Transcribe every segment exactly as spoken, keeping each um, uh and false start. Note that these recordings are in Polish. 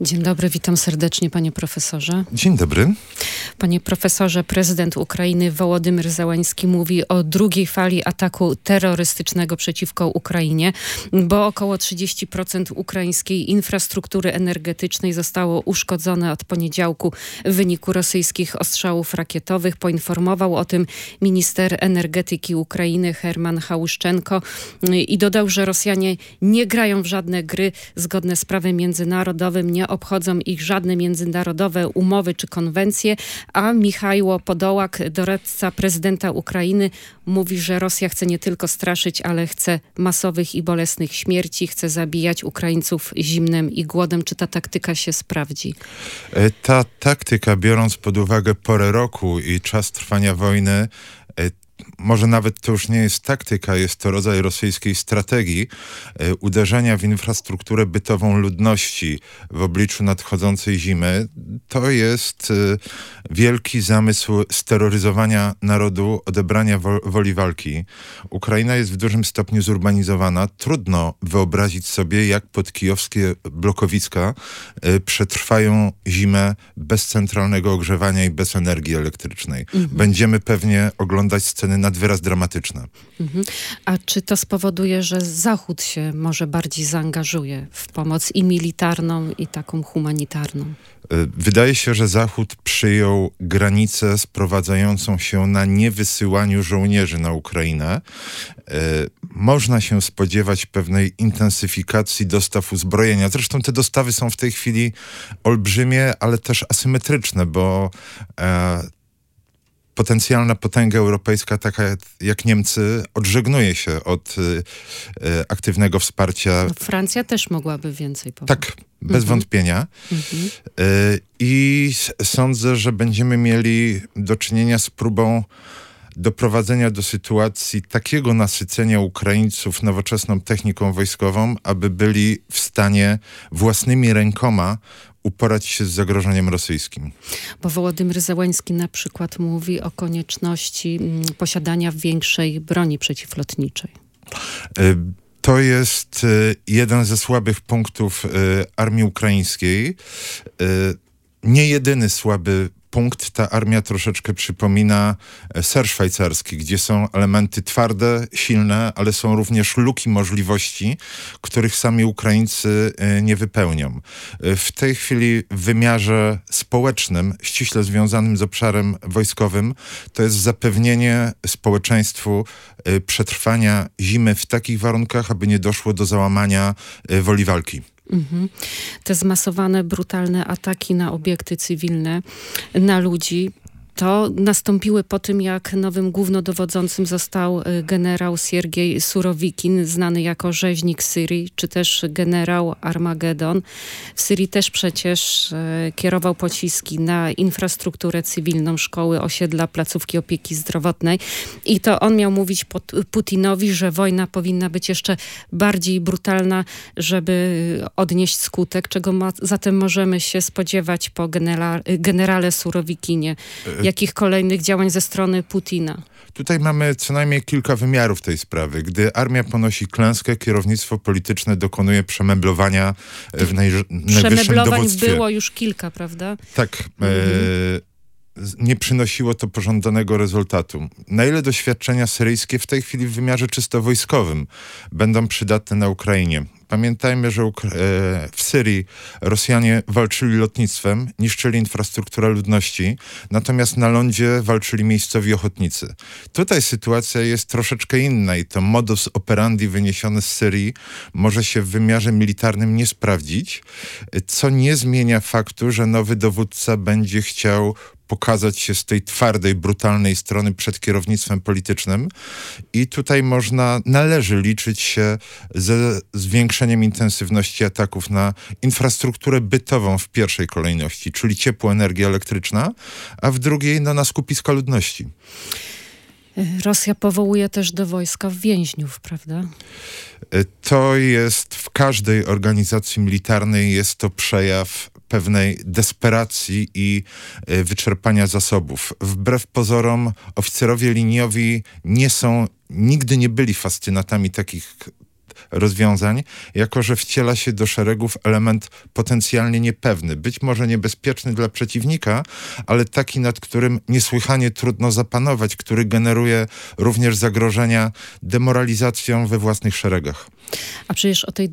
Dzień dobry, witam serdecznie, panie profesorze. Dzień dobry. Panie profesorze, prezydent Ukrainy Wołodymyr Zełański mówi o drugiej fali ataku terrorystycznego przeciwko Ukrainie, bo około trzydzieści procent ukraińskiej infrastruktury energetycznej zostało uszkodzone od poniedziałku w wyniku rosyjskich ostrzałów rakietowych. Poinformował o tym minister energetyki Ukrainy Herman Hałuszczenko i dodał, że Rosjanie nie grają w żadne gry zgodne z prawem międzynarodowym, nie obchodzą ich żadne międzynarodowe umowy czy konwencje, a Michajło Podołak, doradca prezydenta Ukrainy, mówi, że Rosja chce nie tylko straszyć, ale chce masowych i bolesnych śmierci, chce zabijać Ukraińców zimnem i głodem. Czy ta taktyka się sprawdzi? Ta taktyka, biorąc pod uwagę porę roku i czas trwania wojny, może nawet to już nie jest taktyka, jest to rodzaj rosyjskiej strategii e, uderzenia w infrastrukturę bytową ludności w obliczu nadchodzącej zimy. To jest e, wielki zamysł steroryzowania narodu, odebrania wo woli walki. Ukraina jest w dużym stopniu zurbanizowana. Trudno wyobrazić sobie, jak podkijowskie blokowiska e, przetrwają zimę bez centralnego ogrzewania i bez energii elektrycznej. Mhm. Będziemy pewnie oglądać sceny nad wyraz dramatyczne. Mhm. A czy to spowoduje, że Zachód się może bardziej zaangażuje w pomoc i militarną, i taką humanitarną? Wydaje się, że Zachód przyjął granicę sprowadzającą się na niewysyłaniu żołnierzy na Ukrainę. Można się spodziewać pewnej intensyfikacji dostaw uzbrojenia. Zresztą te dostawy są w tej chwili olbrzymie, ale też asymetryczne, bo e, potencjalna potęga europejska, taka jak Niemcy, odżegnuje się od y, y, aktywnego wsparcia. No, Francja też mogłaby więcej pomóc. Tak, bez mhm. wątpienia. Mhm. Y, I sądzę, że będziemy mieli do czynienia z próbą doprowadzenia do sytuacji takiego nasycenia Ukraińców nowoczesną techniką wojskową, aby byli w stanie własnymi rękoma uporać się z zagrożeniem rosyjskim. Bo Wołodymyr Zełański na przykład mówi o konieczności mm, posiadania większej broni przeciwlotniczej. Y To jest y, jeden ze słabych punktów y, armii ukraińskiej. Y, nie jedyny słaby punkt. Ta armia troszeczkę przypomina ser szwajcarski, gdzie są elementy twarde, silne, ale są również luki możliwości, których sami Ukraińcy nie wypełnią. W tej chwili w wymiarze społecznym, ściśle związanym z obszarem wojskowym, to jest zapewnienie społeczeństwu przetrwania zimy w takich warunkach, aby nie doszło do załamania woli walki. Mhm. Te zmasowane, brutalne ataki na obiekty cywilne, na ludzi, to nastąpiły po tym, jak nowym głównodowodzącym został generał Siergiej Surowikin, znany jako rzeźnik Syrii, czy też generał Armagedon. W Syrii też przecież e, kierował pociski na infrastrukturę cywilną, szkoły, osiedla, placówki opieki zdrowotnej. I to on miał mówić Put Putinowi, że wojna powinna być jeszcze bardziej brutalna, żeby odnieść skutek, czego ma, zatem możemy się spodziewać po genera generale Surowikinie. Jakich kolejnych działań ze strony Putina? Tutaj mamy co najmniej kilka wymiarów tej sprawy. Gdy armia ponosi klęskę, kierownictwo polityczne dokonuje przemeblowania w najwyższym Przemeblowań dowództwie. było już kilka, prawda? Tak. Mhm. E nie przynosiło to pożądanego rezultatu. Na ile doświadczenia syryjskie w tej chwili w wymiarze czysto wojskowym będą przydatne na Ukrainie? Pamiętajmy, że w Syrii Rosjanie walczyli lotnictwem, niszczyli infrastrukturę ludności, natomiast na lądzie walczyli miejscowi ochotnicy. Tutaj sytuacja jest troszeczkę inna i to modus operandi wyniesiony z Syrii może się w wymiarze militarnym nie sprawdzić, co nie zmienia faktu, że nowy dowódca będzie chciał pokazać się z tej twardej, brutalnej strony przed kierownictwem politycznym i tutaj można, należy liczyć się ze zwiększeniem intensywności ataków na infrastrukturę bytową w pierwszej kolejności, czyli ciepło, energia elektryczna, a w drugiej no, na skupiska ludności. Rosja powołuje też do wojska więźniów, prawda? To jest w każdej organizacji militarnej jest to przejaw pewnej desperacji i wyczerpania zasobów. Wbrew pozorom oficerowie liniowi nie są, nigdy nie byli fascynatami takich rozwiązań, jako że wciela się do szeregów element potencjalnie niepewny, być może niebezpieczny dla przeciwnika, ale taki, nad którym niesłychanie trudno zapanować, który generuje również zagrożenia demoralizacją we własnych szeregach. A przecież o tej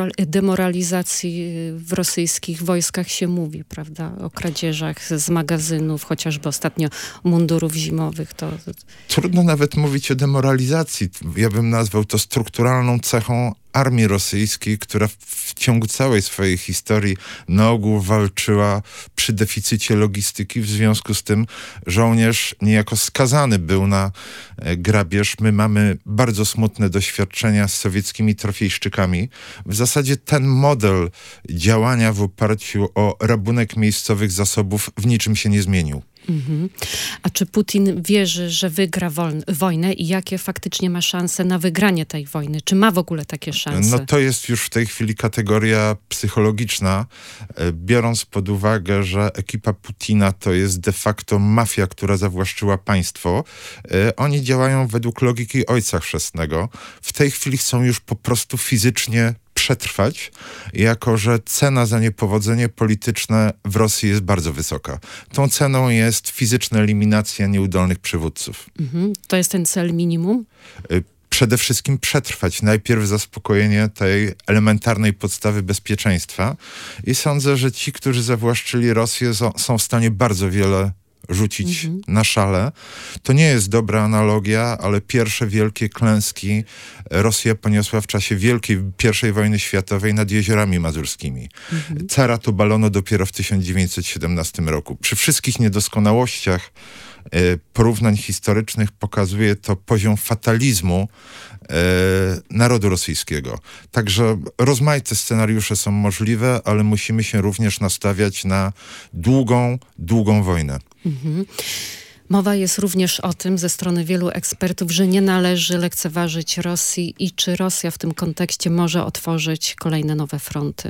demoralizacji w rosyjskich wojskach się mówi, prawda? O kradzieżach z magazynów, chociażby ostatnio mundurów zimowych. To... Trudno nawet mówić o demoralizacji. Ja bym nazwał to strukturalną cechą armii rosyjskiej, która w ciągu całej swojej historii na ogół walczyła przy deficycie logistyki. W związku z tym żołnierz niejako skazany był na grabież. My mamy bardzo smutne doświadczenia z sowieckimi trofejszczykami. W zasadzie ten model działania w oparciu o rabunek miejscowych zasobów w niczym się nie zmienił. Mhm. A czy Putin wierzy, że wygra wojnę i jakie faktycznie ma szanse na wygranie tej wojny? Czy ma w ogóle takie szanse? No to jest już w tej chwili kategoria psychologiczna, biorąc pod uwagę, że ekipa Putina to jest de facto mafia, która zawłaszczyła państwo. Oni działają według logiki Ojca Chrzestnego. W tej chwili chcą już po prostu fizycznie przetrwać, jako że cena za niepowodzenie polityczne w Rosji jest bardzo wysoka. Tą ceną jest fizyczna eliminacja nieudolnych przywódców. Mhm. To jest ten cel minimum? Przede wszystkim przetrwać. Najpierw zaspokojenie tej elementarnej podstawy bezpieczeństwa i sądzę, że ci, którzy zawłaszczyli Rosję, są w stanie bardzo wiele rzucić mhm. na szale. To nie jest dobra analogia, ale pierwsze wielkie klęski Rosja poniosła w czasie Wielkiej pierwszej wojny światowej nad Jeziorami Mazurskimi. Mhm. Cara to balono dopiero w tysiąc dziewięćset siedemnastym roku. Przy wszystkich niedoskonałościach e, porównań historycznych pokazuje to poziom fatalizmu e, narodu rosyjskiego. Także rozmaite scenariusze są możliwe, ale musimy się również nastawiać na długą, długą wojnę. Mhm. Mowa jest również o tym ze strony wielu ekspertów, że nie należy lekceważyć Rosji i czy Rosja w tym kontekście może otworzyć kolejne nowe fronty?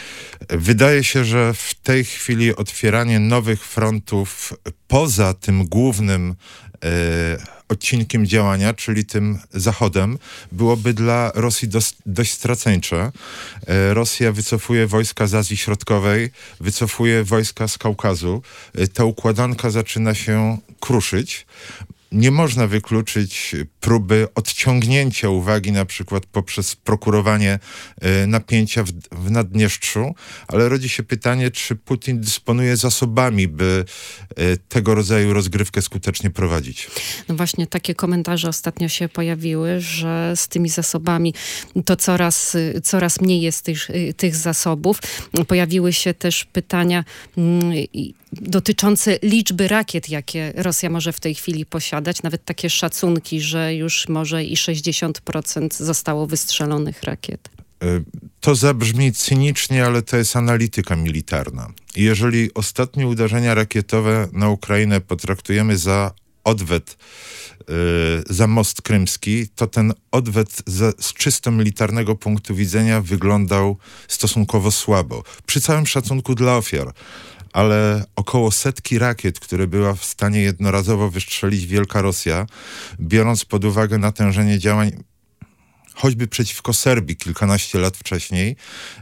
Wydaje się, że w tej chwili otwieranie nowych frontów poza tym głównym e, odcinkiem działania, czyli tym zachodem, byłoby dla Rosji dos, dość straceńcze. E, Rosja wycofuje wojska z Azji Środkowej, wycofuje wojska z Kaukazu. E, ta układanka zaczyna się kruszyć. Nie można wykluczyć próby odciągnięcia uwagi na przykład poprzez prokurowanie y, napięcia w, w Naddniestrzu, ale rodzi się pytanie, czy Putin dysponuje zasobami, by y, tego rodzaju rozgrywkę skutecznie prowadzić. No właśnie takie komentarze ostatnio się pojawiły, że z tymi zasobami to coraz, coraz mniej jest tych, tych zasobów. Pojawiły się też pytania y, dotyczące liczby rakiet, jakie Rosja może w tej chwili posiadać. Nawet takie szacunki, że już może i sześćdziesiąt procent zostało wystrzelonych rakiet. To zabrzmi cynicznie, ale to jest analityka militarna. Jeżeli ostatnie uderzenia rakietowe na Ukrainę potraktujemy za odwet, yy, za most krymski, to ten odwet za, z czysto militarnego punktu widzenia wyglądał stosunkowo słabo. Przy całym szacunku dla ofiar. Ale około setki rakiet, które była w stanie jednorazowo wystrzelić Wielka Rosja, biorąc pod uwagę natężenie działań choćby przeciwko Serbii kilkanaście lat wcześniej,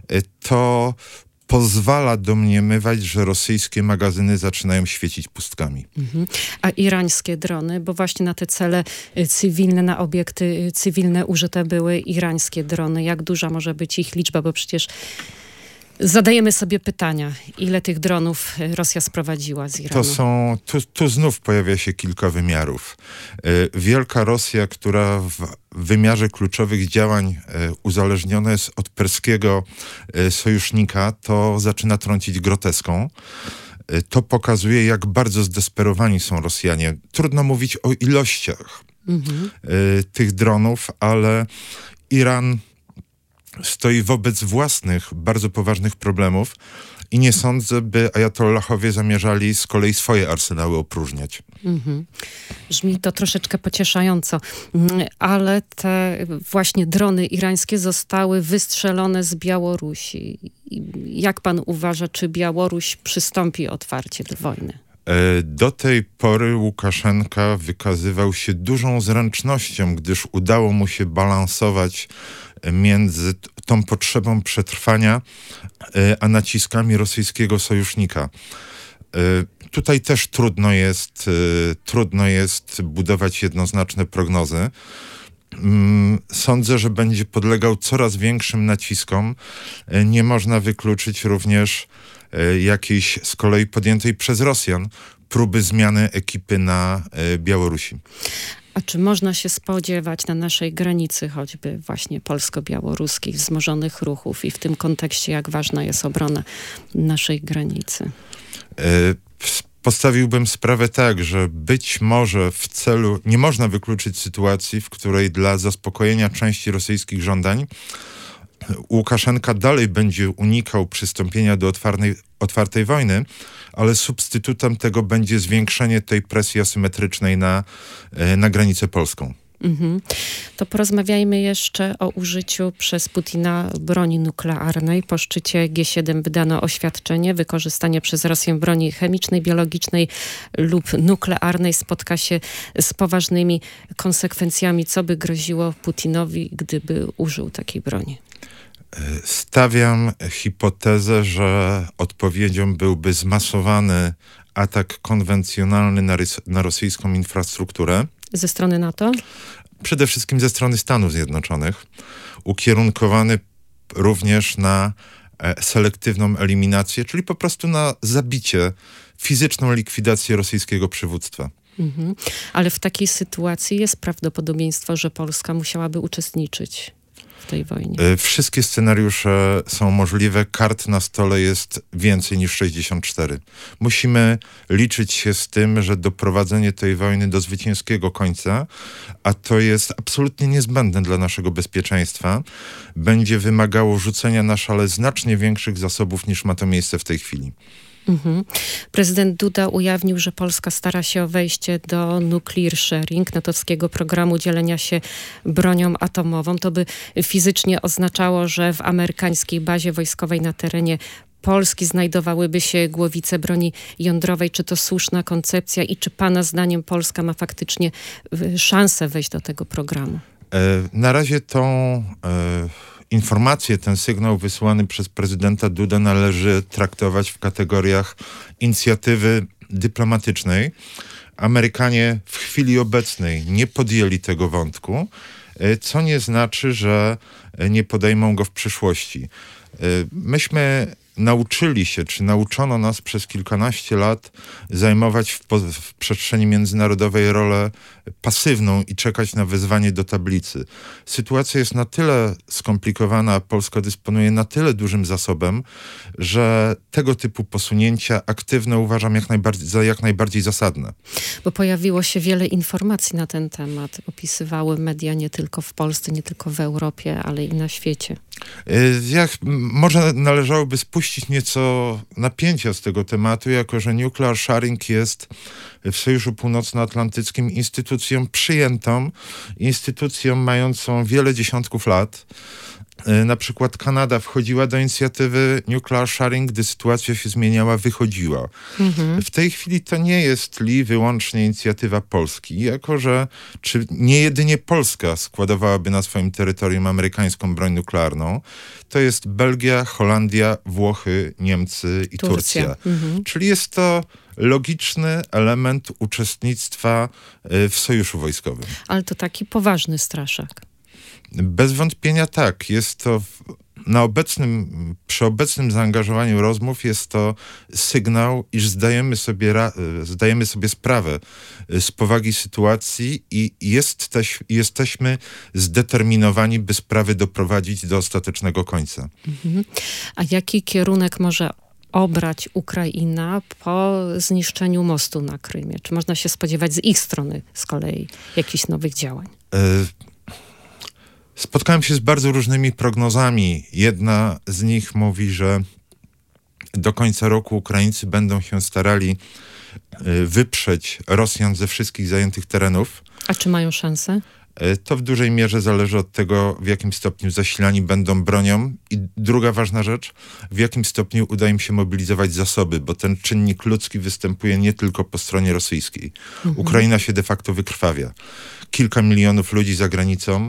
to pozwala domniemywać, że rosyjskie magazyny zaczynają świecić pustkami. Mhm. A irańskie drony, bo właśnie na te cele cywilne, na obiekty cywilne użyte były irańskie drony. Jak duża może być ich liczba, bo przecież zadajemy sobie pytania, ile tych dronów Rosja sprowadziła z Iranu? To są, tu, tu znów pojawia się kilka wymiarów. Wielka Rosja, która w wymiarze kluczowych działań uzależniona jest od perskiego sojusznika, to zaczyna trącić groteską. To pokazuje, jak bardzo zdesperowani są Rosjanie. Trudno mówić o ilościach mhm. tych dronów, ale Iran stoi wobec własnych, bardzo poważnych problemów i nie sądzę, by ajatollahowie zamierzali z kolei swoje arsenały opróżniać. Mm-hmm. Brzmi to troszeczkę pocieszająco, ale te właśnie drony irańskie zostały wystrzelone z Białorusi. Jak pan uważa, czy Białoruś przystąpi otwarcie do wojny? Do tej pory Łukaszenka wykazywał się dużą zręcznością, gdyż udało mu się balansować między tą potrzebą przetrwania a naciskami rosyjskiego sojusznika. Tutaj też trudno jest, trudno jest budować jednoznaczne prognozy. Sądzę, że będzie podlegał coraz większym naciskom. Nie można wykluczyć również jakiejś z kolei podjętej przez Rosjan próby zmiany ekipy na Białorusi. A czy można się spodziewać na naszej granicy choćby właśnie polsko-białoruskiej wzmożonych ruchów i w tym kontekście jak ważna jest obrona naszej granicy? Postawiłbym sprawę tak, że być może w celu, nie można wykluczyć sytuacji, w której dla zaspokojenia części rosyjskich żądań Łukaszenka dalej będzie unikał przystąpienia do otwartej, otwartej wojny, ale substytutem tego będzie zwiększenie tej presji asymetrycznej na, na granicę polską. Mhm. To porozmawiajmy jeszcze o użyciu przez Putina broni nuklearnej. Po szczycie G siedem wydano oświadczenie. Wykorzystanie przez Rosję broni chemicznej, biologicznej lub nuklearnej spotka się z poważnymi konsekwencjami. Co by groziło Putinowi, gdyby użył takiej broni? Stawiam hipotezę, że odpowiedzią byłby zmasowany atak konwencjonalny na, rys- na rosyjską infrastrukturę. Ze strony NATO? Przede wszystkim ze strony Stanów Zjednoczonych, ukierunkowany również na e, selektywną eliminację, czyli po prostu na zabicie, fizyczną likwidację rosyjskiego przywództwa. Mhm. Ale w takiej sytuacji jest prawdopodobieństwo, że Polska musiałaby uczestniczyć w tej wojnie. E, wszystkie scenariusze są możliwe. Kart na stole jest więcej niż sześćdziesiąt cztery. Musimy liczyć się z tym, że doprowadzenie tej wojny do zwycięskiego końca, a to jest absolutnie niezbędne dla naszego bezpieczeństwa, będzie wymagało rzucenia na szale znacznie większych zasobów niż ma to miejsce w tej chwili. Mhm. Prezydent Duda ujawnił, że Polska stara się o wejście do nuclear sharing, natowskiego programu dzielenia się bronią atomową. To by fizycznie oznaczało, że w amerykańskiej bazie wojskowej na terenie Polski znajdowałyby się głowice broni jądrowej. Czy to słuszna koncepcja i czy pana zdaniem Polska ma faktycznie szansę wejść do tego programu? E, na razie tą... E... Informacje, ten sygnał wysłany przez prezydenta Dudę należy traktować w kategoriach inicjatywy dyplomatycznej. Amerykanie w chwili obecnej nie podjęli tego wątku, co nie znaczy, że nie podejmą go w przyszłości. Myśmy nauczyli się, czy nauczono nas przez kilkanaście lat zajmować w, po, w przestrzeni międzynarodowej rolę pasywną i czekać na wezwanie do tablicy. Sytuacja jest na tyle skomplikowana, a Polska dysponuje na tyle dużym zasobem, że tego typu posunięcia aktywne uważam jak najbardziej, za jak najbardziej zasadne. Bo pojawiło się wiele informacji na ten temat. Opisywały media nie tylko w Polsce, nie tylko w Europie, ale i na świecie. Jak, może należałoby spuścić nieco napięcia z tego tematu, jako że nuclear sharing jest w Sojuszu Północnoatlantyckim instytucją przyjętą, instytucją mającą wiele dziesiątków lat. Na przykład Kanada wchodziła do inicjatywy nuclear sharing, gdy sytuacja się zmieniała, wychodziła. Mhm. W tej chwili to nie jest li wyłącznie inicjatywa Polski, jako że czy nie jedynie Polska składowałaby na swoim terytorium amerykańską broń nuklearną, to jest Belgia, Holandia, Włochy, Niemcy i Turcja. Turcja. Mhm. Czyli jest to logiczny element uczestnictwa w sojuszu wojskowym. Ale to taki poważny straszak. Bez wątpienia tak. Jest to w, na obecnym, przy obecnym zaangażowaniu rozmów jest to sygnał, iż zdajemy sobie, ra, zdajemy sobie sprawę z powagi sytuacji i jest też, jesteśmy zdeterminowani, by sprawy doprowadzić do ostatecznego końca. Mhm. A jaki kierunek może obrać Ukraina po zniszczeniu mostu na Krymie? Czy można się spodziewać z ich strony z kolei jakichś nowych działań? Y- Spotkałem się z bardzo różnymi prognozami. Jedna z nich mówi, że do końca roku Ukraińcy będą się starali wyprzeć Rosjan ze wszystkich zajętych terenów. A czy mają szansę? To w dużej mierze zależy od tego, w jakim stopniu zasilani będą bronią. I druga ważna rzecz, w jakim stopniu uda im się mobilizować zasoby, bo ten czynnik ludzki występuje nie tylko po stronie rosyjskiej. Mhm. Ukraina się de facto wykrwawia. Kilka milionów ludzi za granicą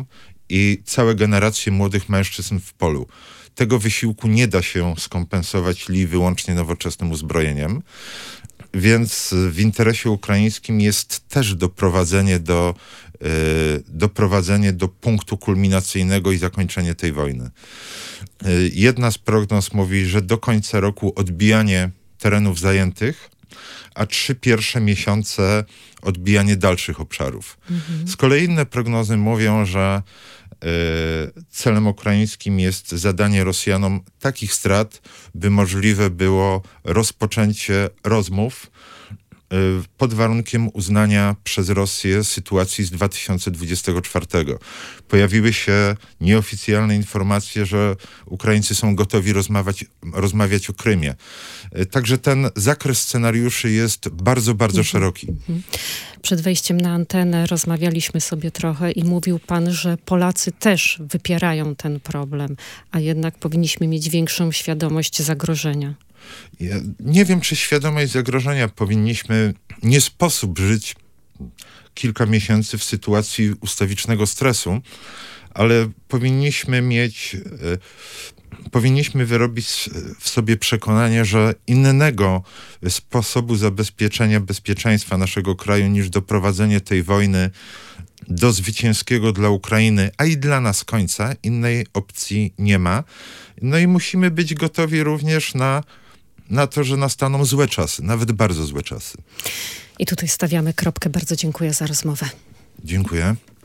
i całe generacje młodych mężczyzn w polu. Tego wysiłku nie da się skompensować li wyłącznie nowoczesnym uzbrojeniem, więc w interesie ukraińskim jest też doprowadzenie do, yy, doprowadzenie do punktu kulminacyjnego i zakończenie tej wojny. Yy, jedna z prognoz mówi, że do końca roku odbijanie terenów zajętych, a trzy pierwsze miesiące odbijanie dalszych obszarów. Mhm. Z kolei inne prognozy mówią, że y, celem ukraińskim jest zadanie Rosjanom takich strat, by możliwe było rozpoczęcie rozmów y, pod warunkiem uznania przez Rosję sytuacji z dwa tysiące dwudziestego czwartego. Pojawiły się nieoficjalne informacje, że Ukraińcy są gotowi rozmawiać, rozmawiać o Krymie. Y, także ten zakres scenariuszy jest bardzo, bardzo mhm. szeroki. Mhm. Przed wejściem na antenę rozmawialiśmy sobie trochę i mówił pan, że Polacy też wypierają ten problem, a jednak powinniśmy mieć większą świadomość zagrożenia. Ja nie wiem, czy świadomość zagrożenia powinniśmy... Nie sposób żyć kilka miesięcy w sytuacji ustawicznego stresu, ale powinniśmy mieć... Powinniśmy wyrobić w sobie przekonanie, że innego sposobu zabezpieczenia bezpieczeństwa naszego kraju niż doprowadzenie tej wojny do zwycięskiego dla Ukrainy, a i dla nas końca, innej opcji nie ma. No i musimy być gotowi również na, na to, że nastaną złe czasy, nawet bardzo złe czasy. I tutaj stawiamy kropkę. Bardzo dziękuję za rozmowę. Dziękuję.